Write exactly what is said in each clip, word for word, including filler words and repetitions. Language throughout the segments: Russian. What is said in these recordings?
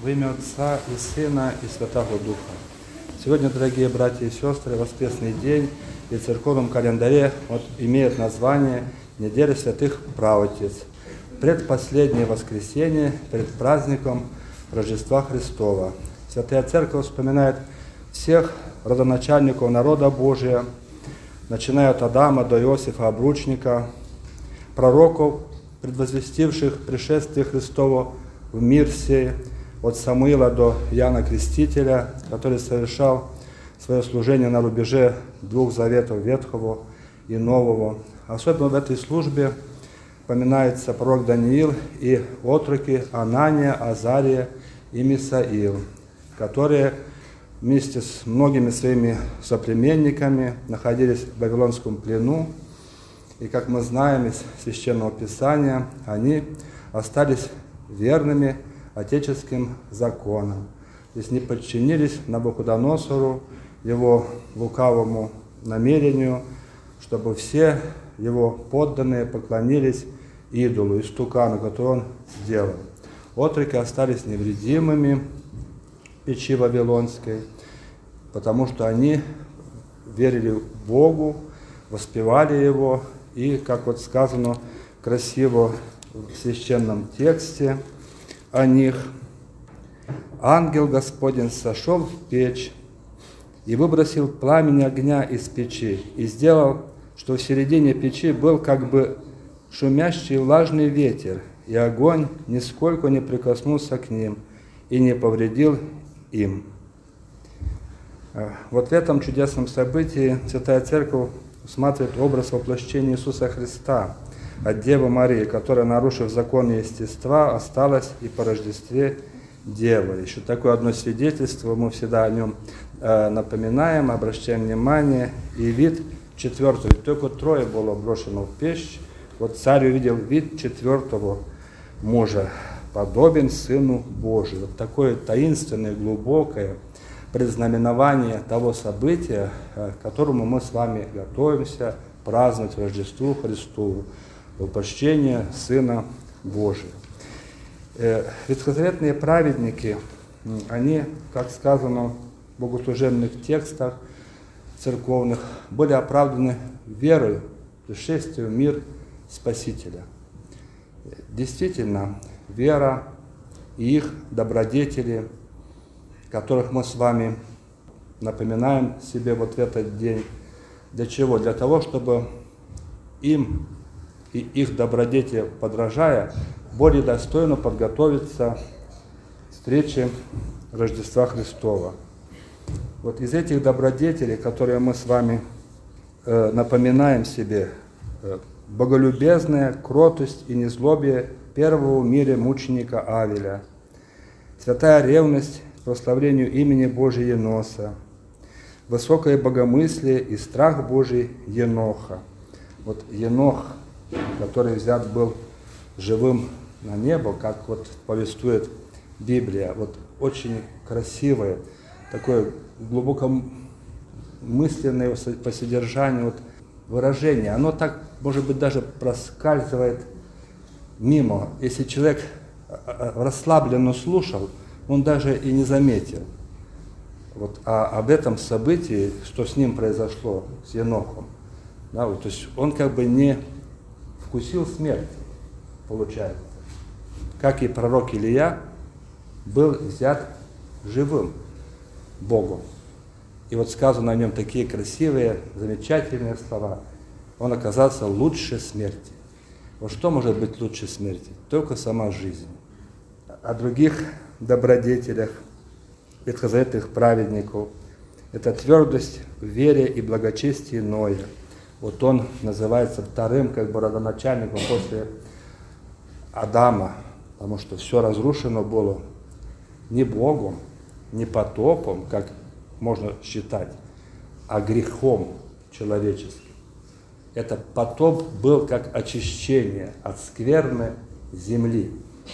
Во имя Отца и Сына и Святого Духа. Сегодня, дорогие братья и сестры, воскресный день и в церковном календаре вот, имеет название «Неделя святых праведниц». Предпоследнее воскресенье перед праздником Рождества Христова. Святая Церковь вспоминает всех родоначальников народа Божия, начиная от Адама до Иосифа Обручника, пророков, предвозвестивших пришествие Христово в мир сей, от Самуила до Иоанна Крестителя, который совершал свое служение на рубеже двух заветов Ветхого и Нового. Особенно в этой службе поминается пророк Даниил и отроки Анания, Азария и Мисаил, которые вместе с многими своими соплеменниками находились в Вавилонском плену. И, как мы знаем из Священного Писания, они остались верными отеческим законам. То есть не подчинились Навуходоносору, его лукавому намерению, чтобы все его подданные поклонились идолу, истукану, который он сделал. Отроки остались невредимыми в печи Вавилонской, потому что они верили Богу, воспевали Его, и, как вот сказано красиво в священном тексте о них, ангел Господень сошел в печь и выбросил пламень огня из печи, и сделал, что в середине печи был как бы шумящий влажный ветер, и огонь нисколько не прикоснулся к ним и не повредил им. Вот в этом чудесном событии Святая Церковь усматривает образ воплощения Иисуса Христа от Девы Марии, которая, нарушив закон естества, осталась и по Рождестве Девой. Еще такое одно свидетельство, мы всегда о нем э, напоминаем, обращаем внимание. И вид четвертого, ведь только трое было брошено в печь, вот царь увидел вид четвертого мужа, подобен Сыну Божию. Вот такое таинственное, глубокое предзнаменование того события, к которому мы с вами готовимся праздновать Рождеству Христову, воплощение Сына Божия. Ветхозаветные праведники, они, как сказано в богослужебных текстах церковных, были оправданы верой в пришествие в мир Спасителя. Действительно, вера и их добродетели, которых мы с вами напоминаем себе вот в этот день. Для чего? Для того, чтобы им и их добродетели подражая, более достойно подготовиться к встрече Рождества Христова. Вот из этих добродетелей, которые мы с вами э, напоминаем себе, э, боголюбезная кротость и незлобие первого в мире мученика Авеля, святая ревность к прославлению имени Божия Еноса, высокое богомыслие и страх Божий Еноха. Вот Енох, который взят был живым на небо, как вот повествует Библия, вот очень красивое, такое глубокомысленное по содержанию вот выражение. Оно так, может быть, даже проскальзывает мимо. Если человек расслабленно слушал, он даже и не заметил. Вот, а об этом событии, что с ним произошло, с Енохом, да, вот, то есть он как бы не вкусил смерть, получается. Как и пророк Илия был взят живым Богом. И вот сказано о нем такие красивые, замечательные слова. Он оказался лучше смерти. Вот что может быть лучше смерти? Только сама жизнь. О других добродетелях ветхозаветных праведников это твердость в вере и благочестии Ноя. Вот он называется вторым как бы родоначальником после Адама, потому что все разрушено было не Богом, не потопом, как можно считать, а грехом человеческим. Это потоп был как очищение от скверны земли.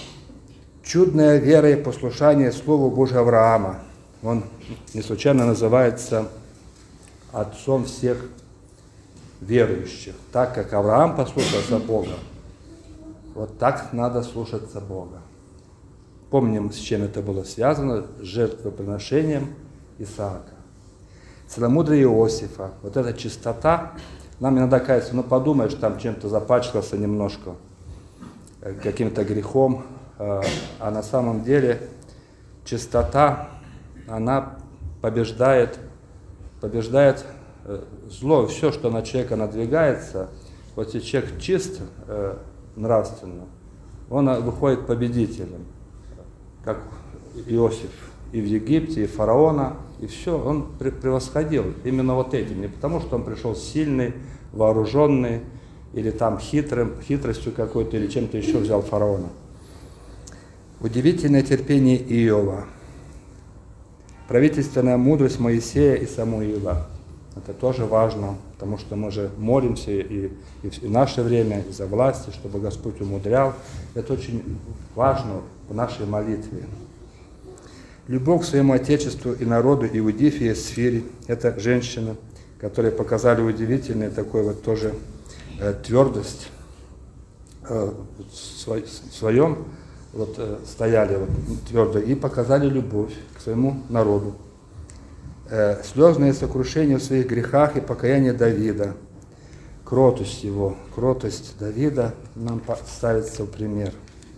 Чудная вера и послушание Слову Божию Авраама. Он не случайно называется отцом всех верующих. Так как Авраам послушался Бога, вот так надо слушаться Бога. помним, с чем это было связано, с жертвоприношением Исаака. Целомудрие Иосифа, вот эта чистота, нам иногда кажется, ну подумаешь, там чем-то запачкался немножко, каким-то грехом, а на самом деле чистота, она побеждает, побеждает зло, все, что на человека надвигается. Вот если человек чист нравственно, он выходит победителем, как Иосиф и в Египте, и фараона, и все, он превосходил именно вот этим, не потому что он пришел сильный, вооруженный, или там хитрым, хитростью какой-то, или чем-то еще взял фараона. Удивительное терпение Иова, правительственная мудрость Моисея и Самуила. Это тоже важно, потому что мы же молимся и, и в наше время за власти, чтобы Господь умудрял. Это очень важно в нашей молитве. Любовь к своему Отечеству и народу Иудифия Сфири – это женщины, которые показали удивительную такой вот тоже э, твердость э, в своем, вот, э, стояли вот, твердо и показали любовь к своему народу. Э, слезные сокрушения в своих грехах и покаяние Давида, кротость его, кротость Давида нам ставится в пример.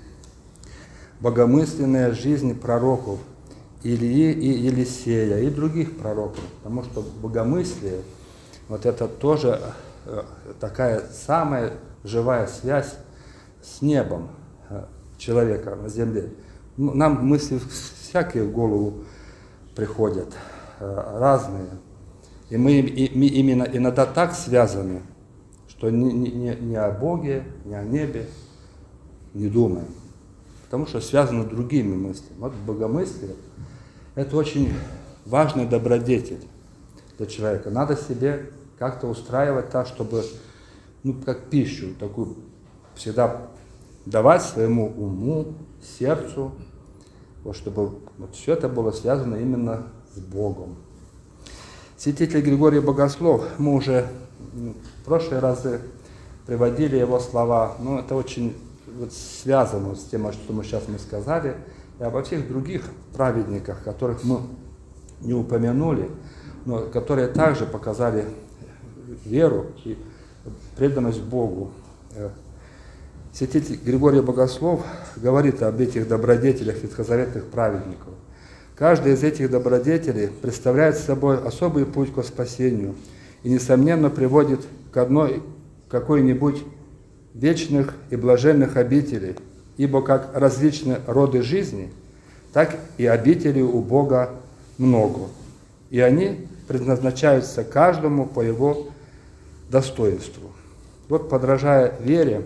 Богомысленная жизнь пророков Илии и Елисея и других пророков, потому что богомыслие, вот это тоже такая самая живая связь с небом человека на земле. Нам мысли всякие в голову приходят, разные, и мы именно иногда так связаны, что ни, ни, ни о Боге, ни о небе не думаем, потому что связано другими мыслями. Вот богомыслие – это очень важный добродетель для человека. Надо себе как-то устраивать так, чтобы, ну, как пищу такую всегда давать своему уму, сердцу, вот, чтобы вот все это было связано именно с Богом. Святитель Григорий Богослов, мы уже в прошлые разы приводили его слова, но это очень вот связано с тем, что мы сейчас мы сказали, и обо всех других праведниках, которых мы не упомянули, но которые также показали веру и преданность Богу. Святитель Григорий Богослов говорит об этих добродетелях ветхозаветных праведников. Каждый из этих добродетелей представляет собой особый путь к спасению и, несомненно, приводит к одной какой-нибудь вечных и блаженных обителей, ибо как различные роды жизни, так и обителей у Бога много, и они предназначаются каждому по его достоинству. Вот, подражая вере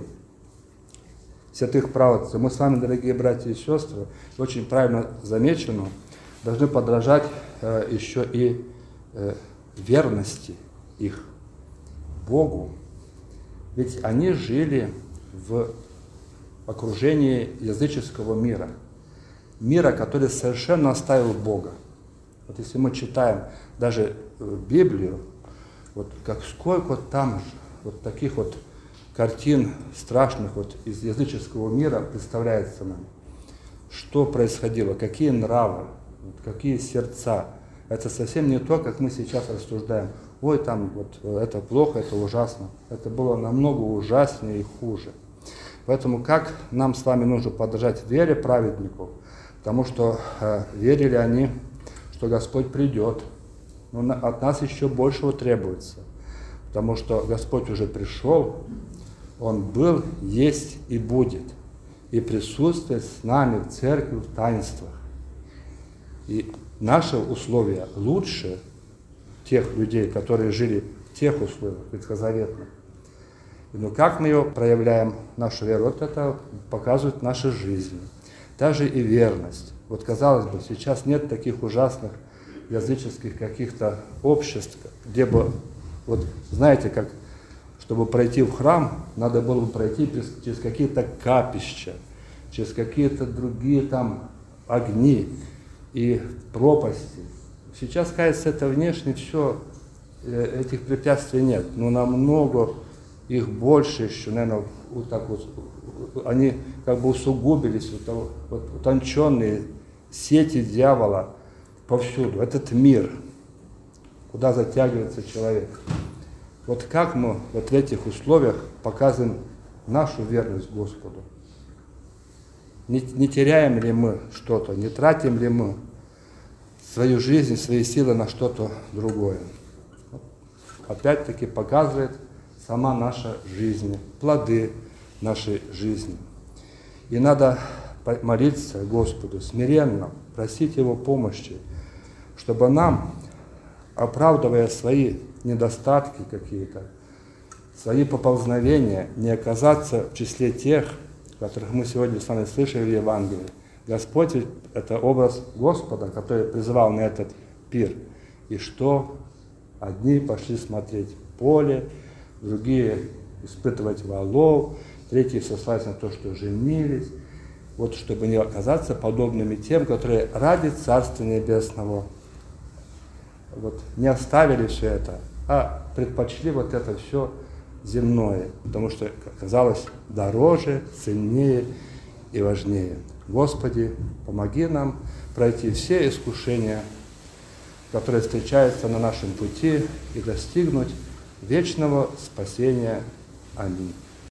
святых праотцев, мы с вами, дорогие братья и сестры, очень правильно замечено, должны подражать э, еще и э, верности их Богу. Ведь они жили в окружении языческого мира, мира, который совершенно оставил Бога. Вот если мы читаем даже Библию, вот как сколько там вот таких вот картин страшных вот из языческого мира представляется нам, что происходило, какие нравы, какие сердца. Это совсем не то, как мы сейчас рассуждаем. Ой, там вот это плохо, это ужасно. Это было намного ужаснее и хуже. Поэтому как нам с вами нужно подражать вере праведников, потому что э, верили они, что Господь придет. Но на, от нас еще большего требуется, потому что Господь уже пришел, Он был, есть и будет, и присутствует с нами в церкви, в таинствах. И наши условия лучше тех людей, которые жили в тех условиях ветхозаветных. Но как мы ее проявляем, нашу веру, вот это показывает наша жизнь. Также и верность. Вот казалось бы, сейчас нет таких ужасных языческих каких-то обществ, где бы, вот знаете, как, чтобы пройти в храм, надо было бы пройти через какие-то капища, через какие-то другие там огни и пропасти. Сейчас, кажется, это внешне все, этих препятствий нет, но намного их больше еще, наверное, вот так вот они как бы усугубились, вот, вот, утонченные сети дьявола повсюду. Этот мир, куда затягивается человек. Вот как мы вот в этих условиях показываем нашу верность Господу? Не, не теряем ли мы что-то, не тратим ли мы свою жизнь, свои силы на что-то другое? Опять-таки показывает сама наша жизнь, плоды нашей жизни. И надо молиться Господу смиренно, просить Его помощи, чтобы нам, оправдывая свои недостатки какие-то, свои поползновения, не оказаться в числе тех, которых мы сегодня с вами слышали в Евангелии. Господь – это образ Господа, который призывал на этот пир. И что? Одни пошли смотреть поле, другие испытывать валов, третьи сослались на то, что женились. Вот чтобы не оказаться подобными тем, которые ради Царства Небесного вот, не оставили все это, а предпочли вот это все земное, потому что оказалось дороже, ценнее и важнее. Господи, помоги нам пройти все искушения, которые встречаются на нашем пути, и достигнуть вечного спасения. Аминь.